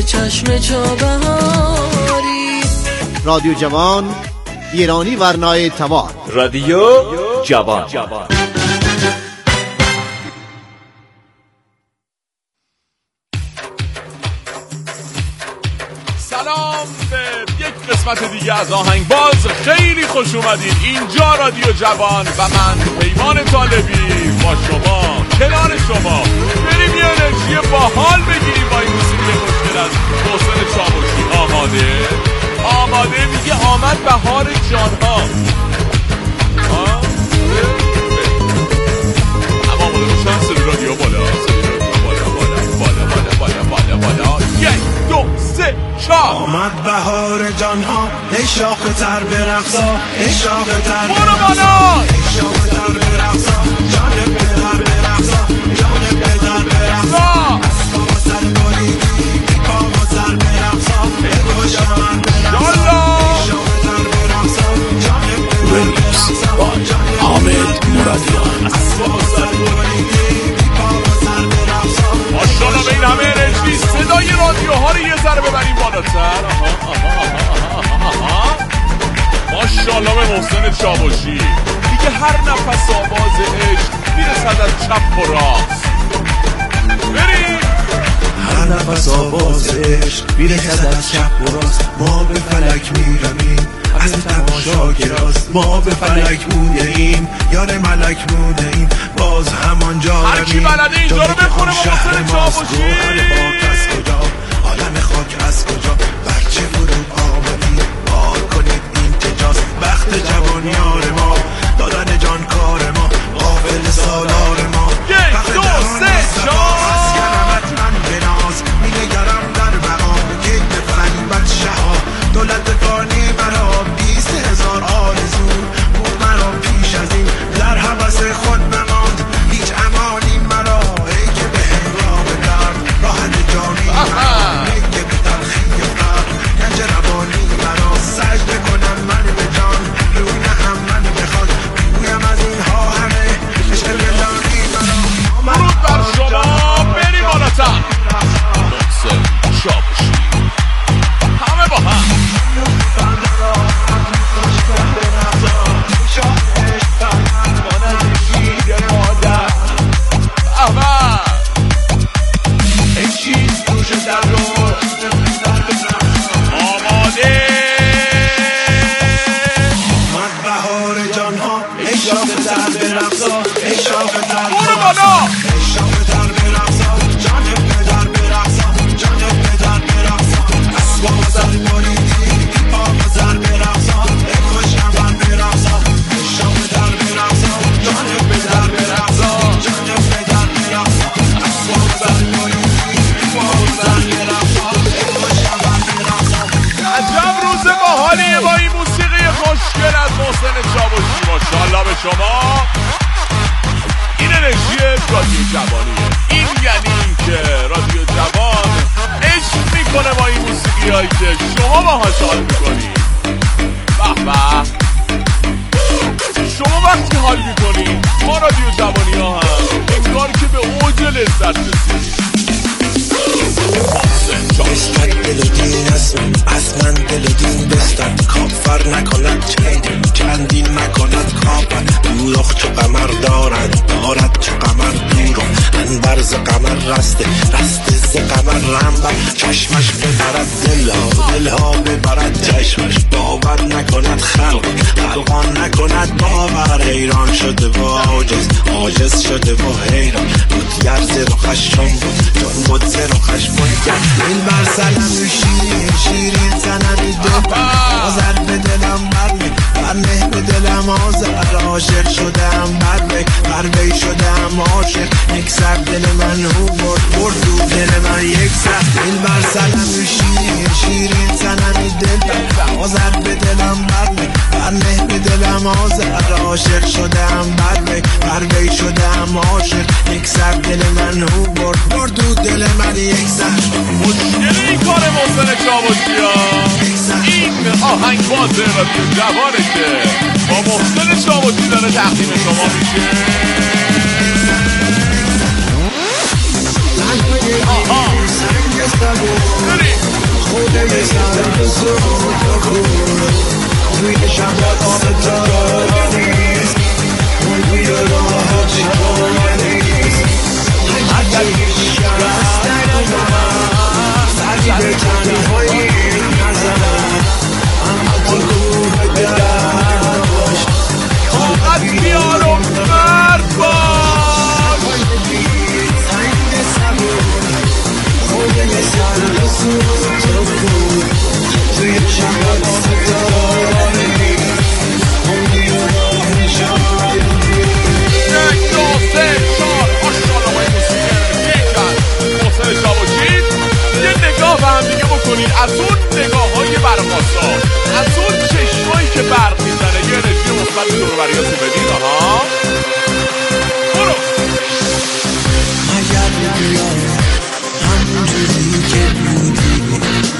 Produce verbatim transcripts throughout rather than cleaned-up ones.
تو چشم چابهاری. رادیو جوان، ایرانی ورنای توار. رادیو جوان. سلام به یک قسمت دیگه از آهنگباز. خیلی خوش اومدین. اینجا رادیو جوان و من پیمان طالبی با شما، کنار شما. بریم یه انرژی باحال بگیریم با این موسیقی خوشگل از محسن چاوشی. آماده؟ آماده. میگه آمد بهار جانها. آه؟ اما آماده باشن. صدای رادیو بالا، صدای رادیو بالا بالا بالا بالا بالا بالا بالا. یک دو سه چهار. آمد بهار جانها، ای شاخ تر برقصا، ای شاخ تر برو بالا، ای شاخ تر برقصا، جان پدر برقصا، جان پدر برقصا. اسبا و سر بریدی، پا و سر برقصا، ای گوشان برقصا، ای شاخ تر برقصا، جان پدر برقصا، حامد مرادیان. اسبا و سر بریدی، پا و سر برقصا. ماشاءالله به این همه انرژی. صدای رادیوها رو یه ذره ببریم بالاتر. ماشاءالله به محسن چاوشی. دیگه هر نفس آواز عشق میرسد از چپ و راست. بریم. هر نفس آواز عشق میرسد از چپ و راست. ما به فلک میرویم از تماشا گراست. ما به فلک بوده ایم، یار ملک بوده ایم، باز همانجا رویم. هر کی بلده اینجا رو بخونه با محسن چاوشی. عالم خاک از کجا، برچه فرود آمدی، بار کنید این تجاست. وقت جوانیار ما، دادن جان کار ما، قابل سالار ما. یک دو سه چهار. اسکنمت من بناز، میگرم در بقا، یک بفرنبت شها. دولت فانی مرا، بیست هزار آرزو بود مرا پیش از این. در حوث خود بماند هیچ امانی مرا. ای که به هنگام درد راه نجانی مرا، ای که به تلخی فرد گنج روانی مرا. سجده کنم من به جان، روی نهم من بخواد، بگویم از اینها همه عشق لانی مرا. درود بر شما. بریم بالاتر. محسن چاوشی. همه با هم. ماشاءالله به شما. این انرژی رادیو جوانیه. این یعنی این که رادیو جوان عشق میکنه با این موسیقی هایی که شما باهاش حال میکنید. به به. شما وقتی حال میکنید ما رادیو جوانی ها هم انگار که به اوج لذت رسید. بستن دل و دین از من، از من دل و دین بستن. کافر نکند چین، چندین نکند کافر. دوراخ چو قمر دارد، دارد چو قمر دورم. انبر ز قمر رسته، رسته ز قمر رنبر. چشمش ببرد دلها، دلها ببرد چشمش. باور نکند خلق، خلقان نکند باور. حیران شده و عاجز، عاجز شده و حیران. بودگر ز رخش چون بود، چون بود ز رخش بودگر. این بر سلم شیر، شیرین سنمی دل. آزر به دلم برمی، برنه به دلم آزر. عاشق شدم بروی، بروی شدم عاشق. یک سر دل من هو برد، برد دو دل من یک سر. این بر سلم شیر، شیرین سنمی دل. آزر به دلم برمی، برنه به دلم آزر. عاشق شدم بروی، بروی شدم عاشق. یک سر دل من هو برد، برد دو دل من یک سر. مشکل این کار محسن چاوشی ها. این آهنگباز رادیو جوانه که با محسن چاوشی داره تقدیم شما میشه. آها بریم. صدای سر سوت خون توی شبات ستاره نیست توی راه چاره نیست هرگیش شرست نکنم سری به تنهایی نزنم اما تو روح درد باش طاقت بیار و مرد باش سنگ سبون خونه سر سوت خون توی شبات ستاره نیست توی راه چاره یک دو سه چهار ماشاءالله های موسیقی یکن محسن چاوشی یه نگاه به هم دیگه بکنید از اون نگاه های برقاسا از اون چشمایی که برق میزنه یه انرژی مثبت دور بریاتون بدید آها برو اگر بیام همونجوری که بودی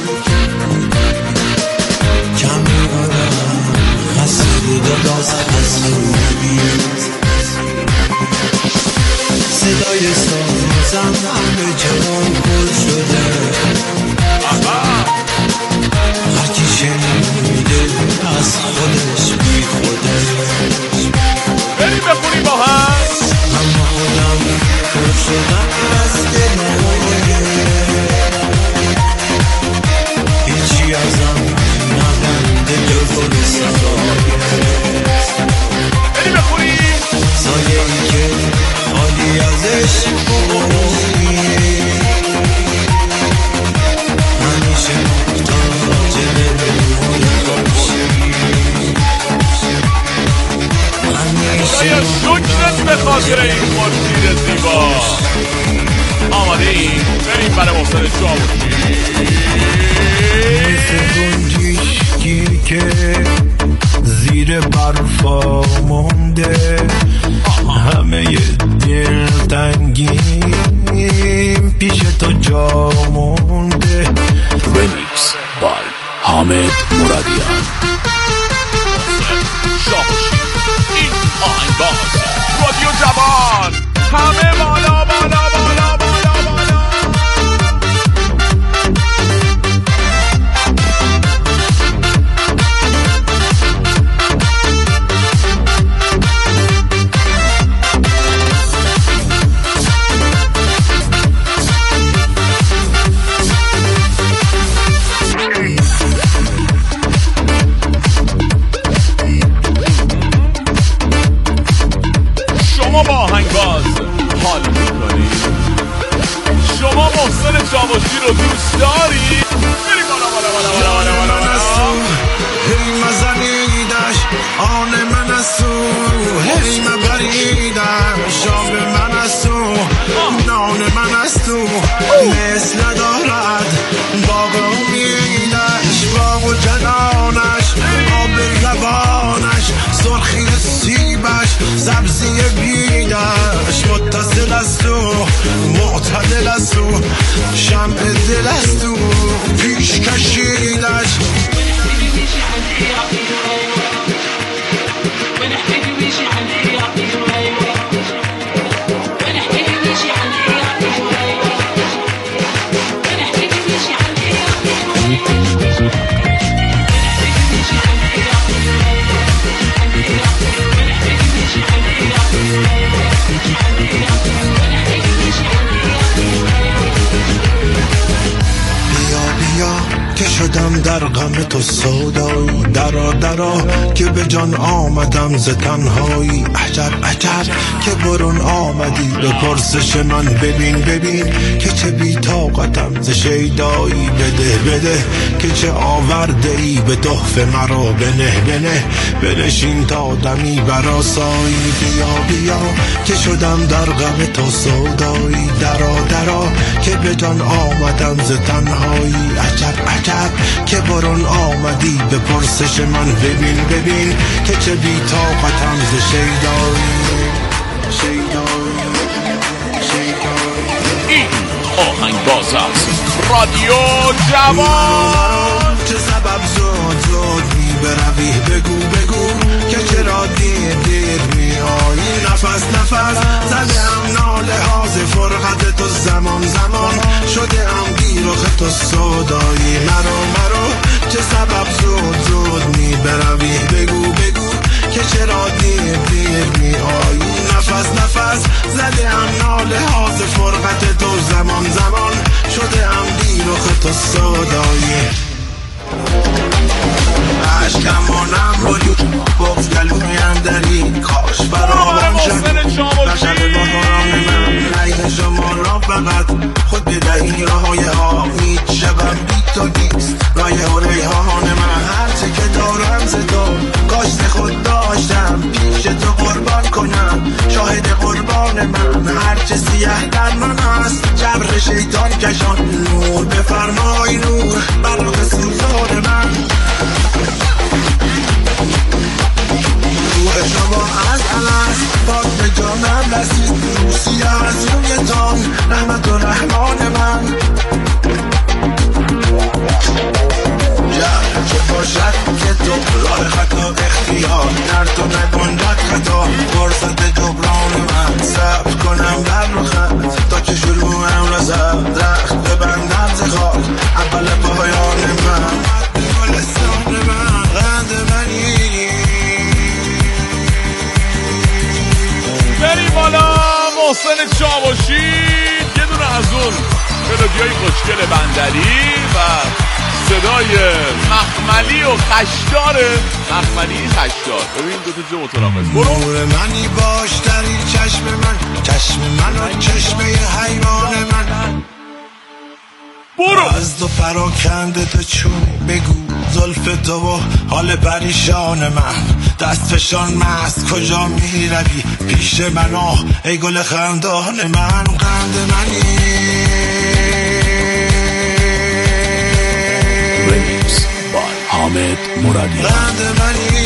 کمی آرام حسود و باز حسودی صدای سازم همه جان گل شده هرکی شنیده از خودش بی خوده بریم بخونیم با هم اما خودم پر شدم از دلایه هیچی ازم نبنده جز گل صدایه بریم بخونیم سایه ای که خالی ازش بخونی همیشه محتاج دلمون باشی خدایا شکرت به خاطر این خورشید زیبا آماده ایم بریم برای محسن چاوشی گنجشکی که زیر برفا مونده همه دل تنگیم پیش تو جا مونده رمیکس بای حامد مرادیان. چاوشی این آهنگاز رادیو جوان همه بالا بالا بالا بالا بالا شما با آهنگاز حال میکنید شما محسن چاوشی رو دوست دارید بریم بالا بالا بالا بالا بالا بالا بالا هی مزنیدش آن من از تو هی مبریدش شام من از تو نان من از تو مثل دارد باغ امیدش باغ و جنانش آب لبانش سرخی سیبش سبزی بیدش متصل از تو معتدل از تو شمع دل از تو پیش کشیدش که شدم در غم تو سودایی درا درا که به جان آمدم ز تنهایی عجب عجب که برون آمدی به پرسش من ببین ببین که چه بی طاقتم ز شیدایی بده بده که چه آورده ای به تحفه مرا بنه بنه بنشین تا دمی برا سایی بیا بیا که شدم در غم تو سودایی درا درا که به جان آمدم ز تنهایی عجب عجب که برون آمدی به پرسش من ببین ببین که چه بی طاقتم ز شیدایی شیدایی شیدایی این آهنگ باز است رادیو جوان چه سبب زود زود می بروی بگو بگو که چرا دیر دیر میایی. نفس نفس زدم ناله ها ز فرقت تو، زمان زمان شده ام بیرخ تو صدایی. مرو مرو چه سبب زود زود می بروی بگو بگو که چرا دیر دیر میایی. نفس نفس زده ام ناله ها ز فرقت تو، زمان زمان شده ام بیرخ تو صدایی. عشقمانم بودی بغز گلوی اندری، کاش برامون شد بشر بحران من. لیل شما را فقط خود بدهی راهای آمید، شبم بی تو نیست رایه و ریحان من. هرچه که دارم ز تو کاش ز خود داشتم، پیش تو قربان کنم شاهد قربان من. هرچه سیه در من است جبر شیطان کشان، نور بفرمای نور برق سوزان من. روح شما از الست پاک به جانم رسید، روسی از روی تان رحمت و رحمان من. جهر چه باشد که تو راه خطا اختیار، در تو نگندد خطا فرصت جبران من. صبر کنم بر رخت تا که شروعم رسد، درخت ببندم ز خاک اول پایان من. گلستان من قند منی، بریم بالا. محسن چاوشی یه دونه از اون ملودیای خوشگل بندری و صدای مخملی و خشدار مخملی خشدار. ببین دوتا جو متناقض. برو نور منی باش در این چشم من، چشم من و چشمه حیوان من. برو از دو پراکنده تو چون بگو زلف تو و حال پریشان من. دست فشان مست کجا می روی پیش من آه ای گل خندان من. قند منی ریمیکس بای حامد مرادیان. قند منی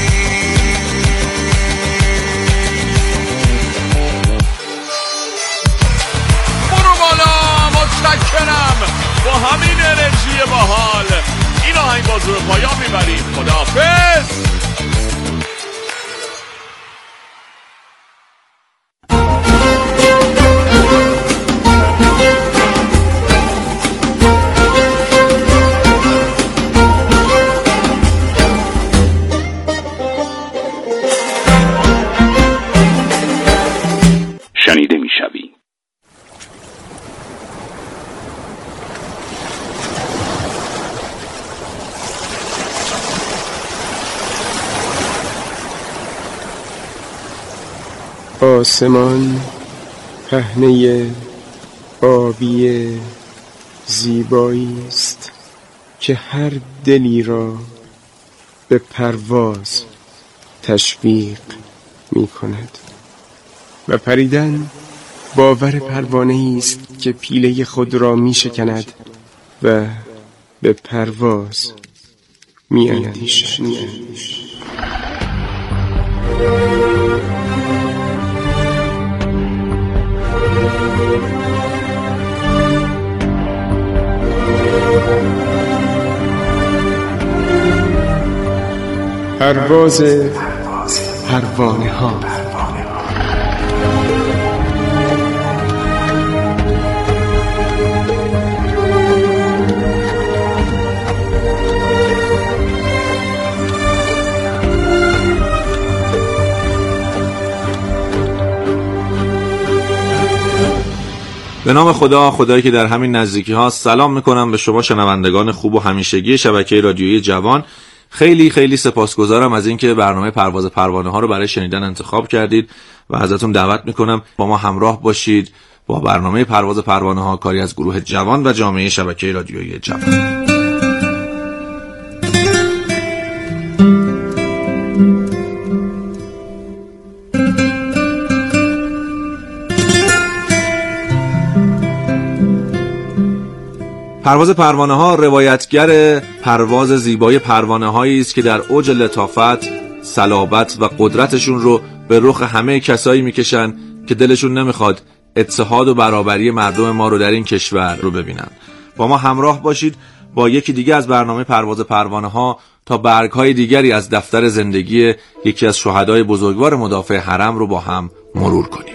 برو بالا. متشکرم. با همین انرژی باحال این آهنگ باز رو پایان میبریم. خداحافظ. شنیده میشوی. آسمان پهنه آبی زیبایی است که هر دلی را به پرواز تشویق می کند و پریدن باور پروانه است که پیله خود را می شکند و به پرواز می اندیشد. پرواز پروانه ها. به نام خدا، خدایی که در همین نزدیکی ها. سلام میکنم به شما شنوندگان خوب و همیشگی شبکه رادیویی جوان. خیلی خیلی سپاسگزارم از اینکه برنامه پرواز پروانه ها رو برای شنیدن انتخاب کردید و ازتون دعوت میکنم با ما همراه باشید با برنامه پرواز پروانه ها، کاری از گروه جوان و جامعه شبکه رادیویی جوان. پرواز پروانه ها روایتگر پرواز زیبای پروانه هایی است که در اوج لطافت، صلابت و قدرتشون رو به رخ همه کسایی میکشن که دلشون نمیخواد اتحاد و برابری مردم ما رو در این کشور رو ببینن. با ما همراه باشید با یکی دیگه از برنامه پرواز پروانه ها تا برگ‌های دیگری از دفتر زندگی یکی از شهدای بزرگوار مدافع حرم رو با هم مرور کنیم.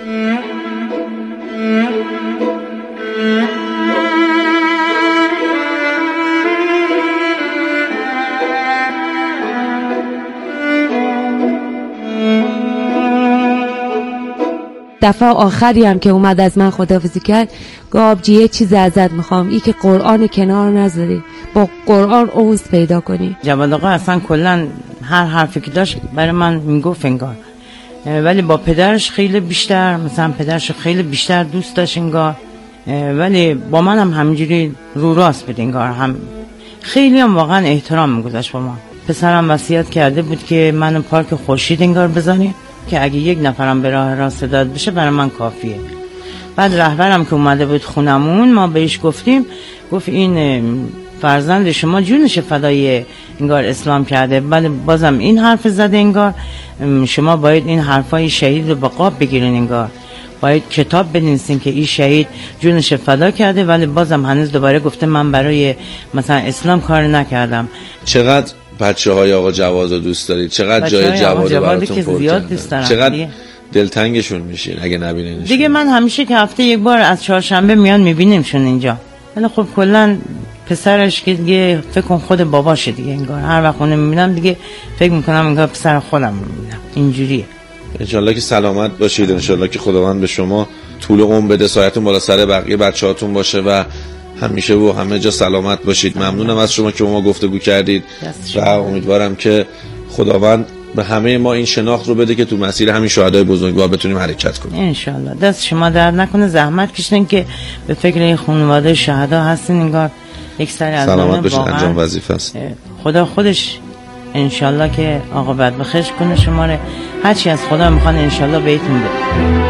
دفعه آخری هم که اومد از من خداحافظی کرد، گفت آبجی یه چیز ازت میخوام، ای که قرآن کنار نذاری، با قرآن اوز پیدا کنی. جواد آقا اصلا کلا هر حرفی که داشت برای من میگفت انگار، ولی با پدرش خیلی بیشتر، مثلا پدرش خیلی بیشتر دوست داشت انگار، ولی با من هم همینجوری رو راست بود انگار، هم خیلی هم واقعا احترام میگذاشت با من. پسرم وصیت کرده بود که منو پارک خورشید انگار بزنی که اگه یک نفرم به راه راست داد بشه برای من کافیه. بعد رهبرم که اومده بود خونمون، ما بهش گفتیم، گفت این فرزند شما جونش فدای انگار اسلام کرده. بعد بازم این حرف زده انگار شما باید این حرفای شهید رو به قاب بگیرین، انگار باید کتاب بنویسین که این شهید جونش فدا کرده، ولی بازم هنوز دوباره گفته من برای مثلا اسلام کار نکردم. چقدر بچه های آقا جواد رو دوست دارید؟ چقدر جای جواد رو براتون پرتن؟ چقدر دلتنگشون میشین اگه نبینینشون؟ دیگه من همیشه که هفته یک بار از چهارشنبه میان میبینیمشون اینجا، ولی خب کلا پسرش که دیگه فکر کن خود باباشه دیگه، انگار هر وقت اونو میبینم دیگه فکر میکنم انگار پسر خودم میبینم. اینجوریه. انشالله که سلامت باشید، انشالله که خداوند به شما طول عمر بده، سایتون بالا سر بقیه بچه‌هاتون باشه و همیشه و همه جا سلامت باشید. ممنونم از شما که با ما گفتگو کردید و امیدوارم که خداوند به همه ما این شناخت رو بده که تو مسیر همین شهدای بزرگوار بتونیم حرکت کنیم. انشالله. دست شما درد نکنه، زحمت کشیدین که به فکر این خانواده شهدا هستین، انگار یک سری از سلامت باشید، انجام وظیفه است. خدا خودش انشالله که عاقبت بخیر کنه شما رو، هر چی از خدا میخوان انشالله بهتون بده.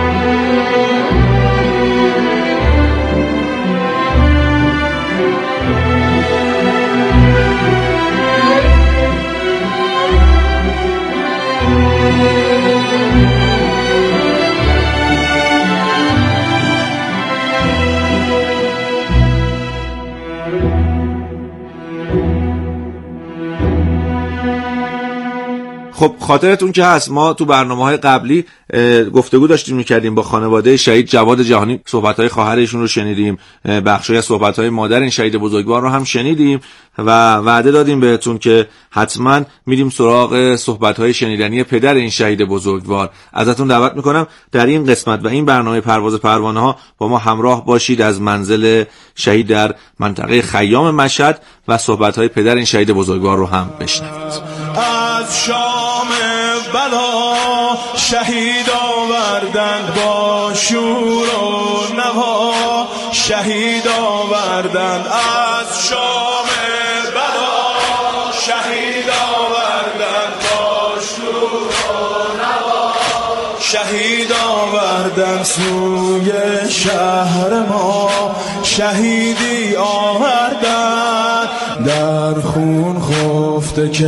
خب خاطرتون که هست ما تو برنامه‌های قبلی گفتگو داشتیم می‌کردیم با خانواده شهید جواد جهانی، صحبت‌های خواهرشون رو شنیدیم، بخشی از صحبت‌های مادر این شهید بزرگوار رو هم شنیدیم و وعده دادیم بهتون که حتما میریم سراغ صحبت‌های شنیدنی پدر این شهید بزرگوار. ازتون دعوت می‌کنم در این قسمت و این برنامه پرواز پروانه‌ها با ما همراه باشید، از منزل شهید در منطقه خیام مشهد و صحبت‌های پدر این شهید بزرگوار رو هم بشنوید. از شام بلا شهید آوردند با شور و نوا، شهید آوردند از شام بلا شهید آوردند با شور و نوا، شهید آوردند سوی شهر ما، شهیدی آوردند در خون خفته که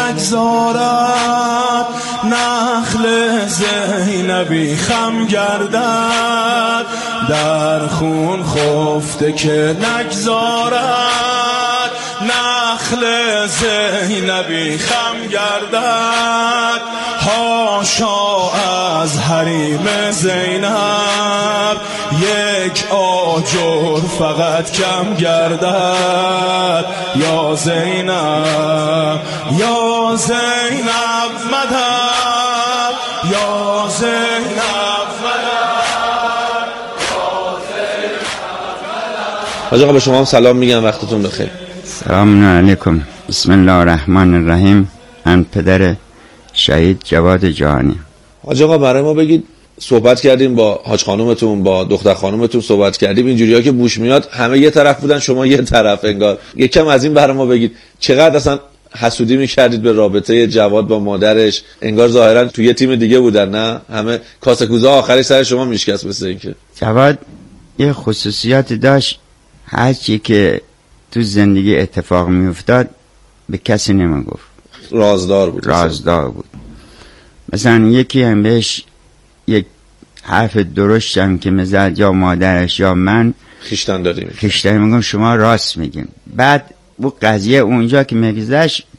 نگذارد نخل زینبی خم گردد، در خون خفته که نگذارد نخل زینبی خم گردد، هاشا از حریم زینب یک آجر فقط کم گردد، یا زینب یا زینب مدد، یا زینب مدد، یا زینب مدد. حاج آقا به شما هم سلام میگم، وقتتون بخیر. سلام علیکم. بسم الله الرحمن الرحیم. من پدر شهید جواد جهانی. حاج آقا برای ما بگید، صحبت کردیم با حاج خانومتون، با دختر خانومتون صحبت کردیم، اینجوریه که بوش میاد همه یه طرف بودن شما یه طرف، انگار یکم از این برای ما بگید چقدر اصلا حسودی میکردید به رابطه جواد با مادرش، انگار ظاهرا تو یه تیم دیگه بودن، نه همه کاسه کوزه آخری سر شما میشکست. مثل اینکه جواد یه خصوصیاتی داشت، هر چی که تو زندگی اتفاق میافتاد به کسی نمیگفت، رازدار بود. رازدار بود. مثلا یکی هم بهش یک حرف درشت هم که میزد، یا مادرش یا من خیشتن داریم خیشتن میگم شما راست میگیم. بعد اون قضیه اونجا که میگذشت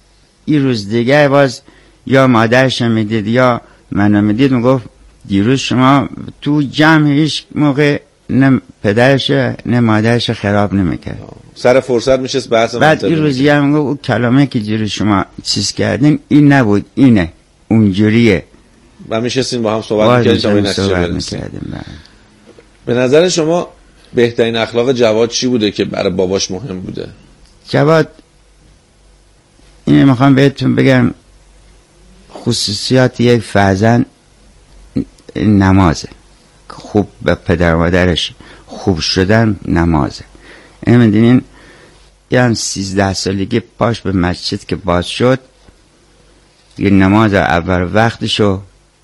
این روز دیگه باز یا مادرش میدید یا منو میدید میگفت دیروز شما تو جمع هیچ موقع نه پدرش نه مادرش خراب نمیکرد. سر فرصت میشست بحث بعد این روزی هم میگفت اون کلامه که دیروز شما چیز کردین این نبود اینه اونجوریه و میشستین با هم صحبت میکردیم تا به نتیجه برسیم. به نظر شما بهترین اخلاق جواد چی بوده که برای باباش مهم بوده؟ جواد اینه میخوام بهتون بگم خصوصیات یک فرزند نمازه، خوب به پدر مادرش خوب شدن نمازه. این میدونین یه سیزده سالگی پاش به مسجد که باز شد یه نماز اول وقتشو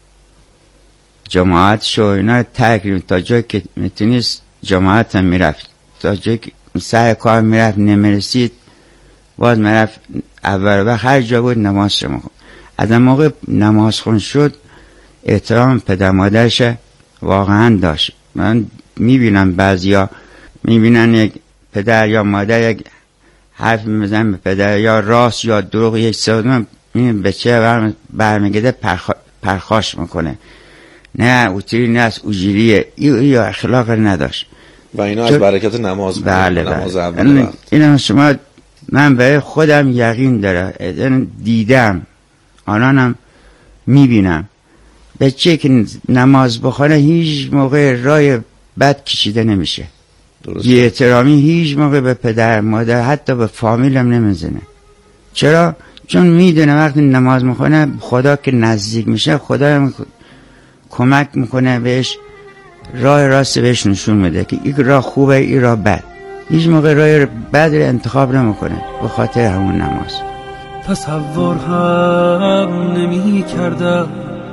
جماعتشو اینا تکریم تا جایی که میتونست جماعت هم میرفت، تا جایی که سعی کار میرفت نمیرسید باز میرفت اول وقت هر جا بود نماز شما خون. از اون موقع نماز خون شد احترام پدر مادرش واقعا داشت. من میبینم بعضیا میبینن یک پدر یا مادر یک حرف میزن به پدر یا راست یا دروغ یک سودم این بچه برم برمیگرده پرخ... پرخاش میکنه، نه اوتری نه از اوجیریه، این ای اخلاق نداشت و اینا از برکت نماز بود. بله نماز بله. اول وقت. اینا شما من به خودم یقین داره دیدم آنانم میبینم بچه که نماز بخونه هیچ موقع رای بد کشیده نمیشه، یه احترامی هیچ موقع به پدر مادر حتی به فامیلم نمیزنه. چرا؟ چون میدونه وقتی نماز میخونه خدا که نزدیک میشه خدا هم کمک میکنه بهش، راه راست بهش نشون میده که این راه خوبه این راه بد، هیچ موقع راه بد رو انتخاب نمیکنه به خاطر همون نماز. تصور هم نمی کردم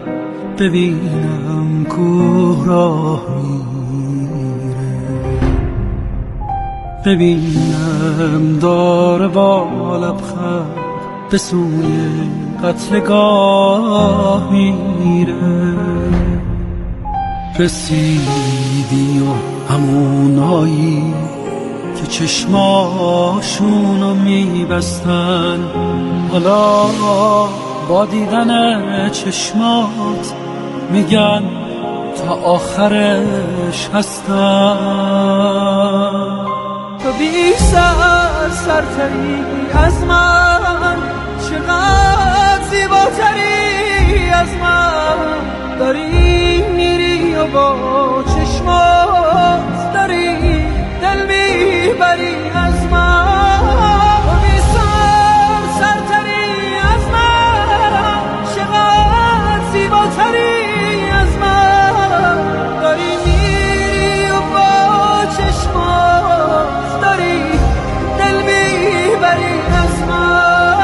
ببینم کوه راه میره، ببینم داره با لبخند به سوی قتلگاه میره. رسیدی و همونایی که چشماشونو میبستن حالا با دیدن چشمات میگن تا آخرش هستن. تو بی سر سرتری از من، چقدر زیباتری از من، داری میری و با چشمات داری دل میبری از من. تو بی سر سرتری از من، چقدر زیباتری از من، داری میری و با چشمات داری دل میبری از من.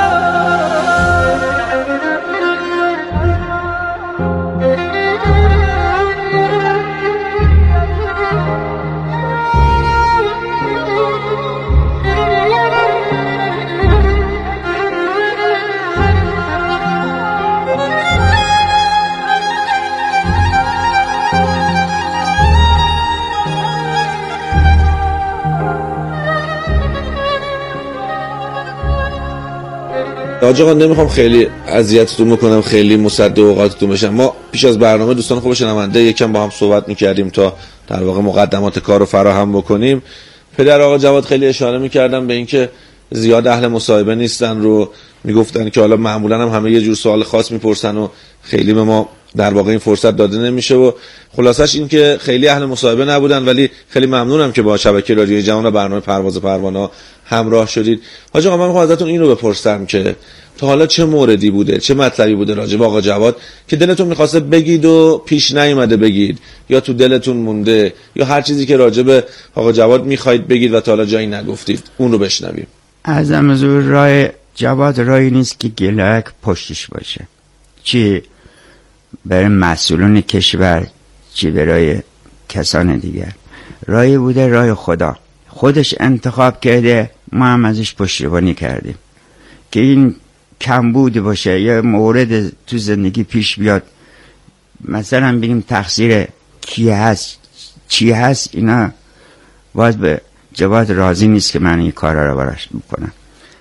حاج آقا نمیخوام خیلی اذیتتون بکنم، خیلی مصد اوقاتتون بشم. ما پیش از برنامه دوستان خوب شنونده یکم با هم صحبت میکردیم تا در واقع مقدمات کار رو فراهم بکنیم. پدر آقا جواد خیلی اشاره میکردن به اینکه زیاد اهل مصاحبه نیستن رو، میگفتن که حالا معمولا هم همه یه جور سوال خاص میپرسن و خیلی به ما در واقع این فرصت داده نمیشه و خلاصش این که خیلی اهل مصاحبه نبودن، ولی خیلی ممنونم که با شبکه رادیوی جوان و برنامه پرواز پروانه همراه شدید. حاج آقا من میخوام ازتون این رو بپرسم که تا حالا چه موردی بوده، چه مطلبی بوده راجع به آقا جواد که دلتون میخواسته بگید و پیش نیومده بگید، یا تو دلتون مونده، یا هر چیزی که راجع به آقا جواد میخواید بگید و تا حالا جایی نگفتید، اون رو بشنویم. ازم از راه جواد راهی نیست که گلک پشتش باشه، چی برای مسئولون کشور چی برای کسان دیگر. راهی بوده راه خدا، خودش انتخاب کرده، ما هم ازش پشتیبانی کردیم که این کمبود باشه یا مورد تو زندگی پیش بیاد مثلا بگیم تقصیر کی هست چی هست، اینا باز به جواد راضی نیست که من این کارا رو براش بکنم.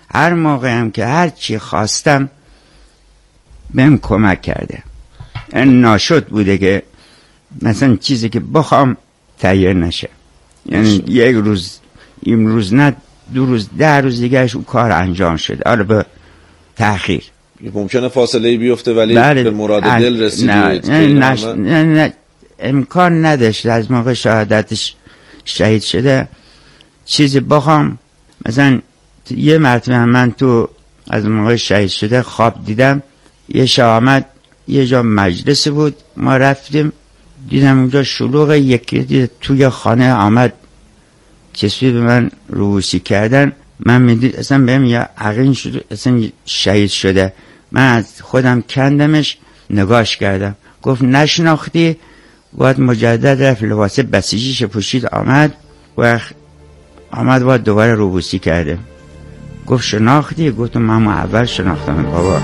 هر موقع هم که هر چی خواستم بهم کمک کرده. این ناشد بوده که مثلا چیزی که بخوام تهیه نشه، یعنی یک روز این روز نه دو روز ده روز دیگهش اون کار انجام شده، حالا به تأخیر. ممکنه فاصله بیفته ولی بله به مراد دل رسیدید. نه, نه, نه, نه, نه امکان نداشت. از موقع شهادتش شهید شده چیزی بخوام، مثلا یه مرتبه من تو از موقع شهید شده خواب دیدم، یه شب آمد یه جا مجلس بود، ما رفتیم دیدم اونجا شلوغ، یکی دید توی خانه آمد چسبی به من روبوسی کردن. من میدید اصلا بهم یا عقین شد اصلا شهید شده. من از خودم کندمش، نگاش کردم، گفت نشناختی؟ باید مجدد رفت لباس بسیجیش پوشید آمد و آمد باید دوباره روبوسی کرده. گفت شناختی؟ گفتم من اول شناختم بابا.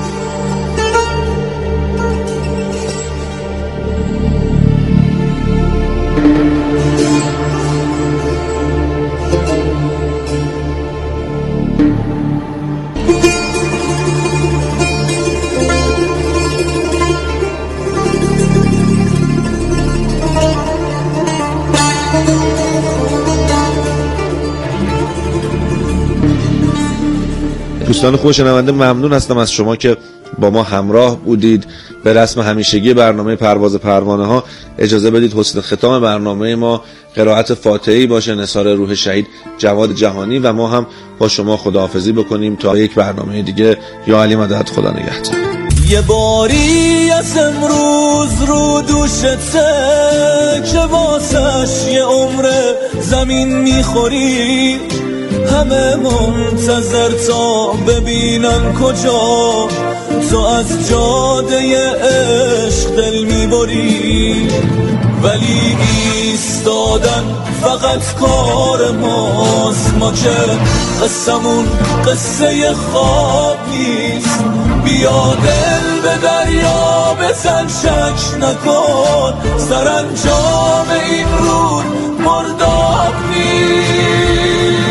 دوستان خوب شنونده، ممنون هستم از شما که با ما همراه بودید. به رسم همیشگی برنامه پرواز پروانه ها اجازه بدید حسن ختام برنامه ما قرائت فاتحه‌ای باشه، نثار روح شهید جواد جهانی، و ما هم با شما خداحافظی بکنیم تا یک برنامه دیگه. یا علی مدد، خدا نگهدار. یه باری از امروز رو دوشته که واسش یه عمر زمین میخوری، همه منتظر تا ببینن کجا تو از جاده عشق دل میبری، ولی ایستادن فقط کار ماست، ما که قصمون قصه خواب نیست. بیا دل به دریا بزن، شک نکن، سرانجام این رود مرداب نیست.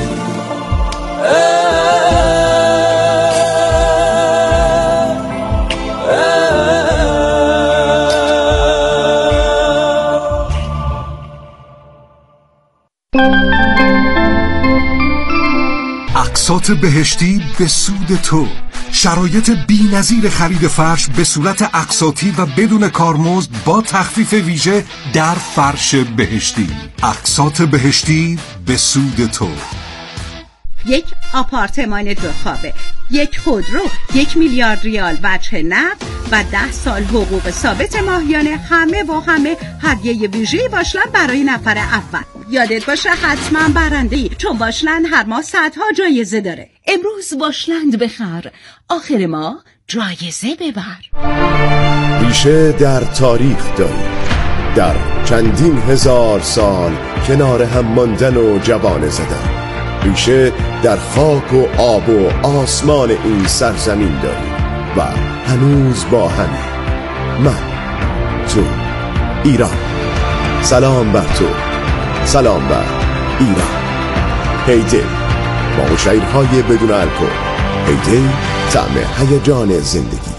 اقساط بهشتی به سود تو. شرایط بی‌نظیر خرید فرش به صورت اقساطی و بدون کارمزد با تخفیف ویژه در فرش بهشتی. اقساط بهشتی به سود تو. یک آپارتمان دو خوابه، یک خودرو، یک میلیارد ریال وجه نقد و ده سال حقوق ثابت ماهیانه، همه و همه هدیه ویژه‌ای باشلند برای نفر اول. یادت باشه حتما برنده‌ای، چون باشلند هر ماه صدها جایزه داره. امروز باشلند بخر، آخر ماه جایزه ببر. ریشه در تاریخ داریم، در چندین هزار سال کنار هم ماندن و جوانه زدن. ریشه در خاک و آب و آسمان این سرزمین داریم و هنوز با همه. من، تو، ایران. سلام بر تو، سلام بر ایران. هیدی با شعرهای بدون الکل. هیدی طعم هیجان زندگی.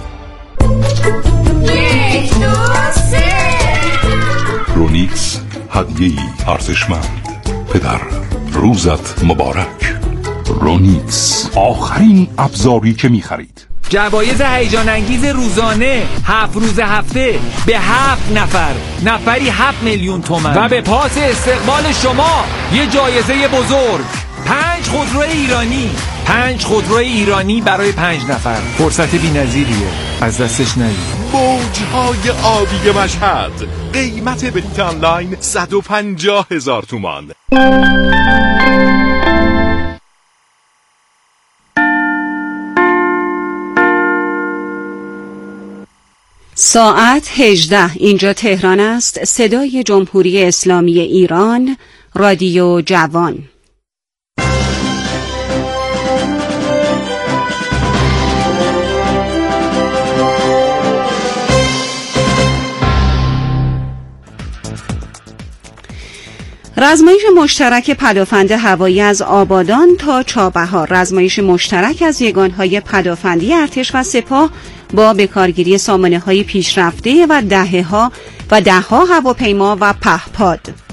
یک دو سه. رونیکس هدیه‌ای ارزشمند. پدر روزت مبارک. رونیکس آخرین ابزاری که می‌خرید. جوایز هیجان انگیز روزانه، هفت روز هفته به هفت نفر، نفری هفت میلیون تومان، و به پاس استقبال شما یه جایزه بزرگ، پنج خودرو ایرانی. پنج خودرو ایرانی برای پنج نفر. فرصت بی‌نظیریه، از دستش ندید. موجهای آبی مشهد، قیمت بلیط آنلاین صد و پنجاه هزار تومان. ساعت هجده، اینجا تهران است. صدای جمهوری اسلامی ایران، رادیو جوان. رزمایش مشترک پدافند هوایی از آبادان تا چابهار، رزمایش مشترک از یگانهای پدافندی ارتش و سپاه با بکارگیری سامانه‌های پیشرفته و دهه‌ها و ده‌ها هواپیما و پهپاد.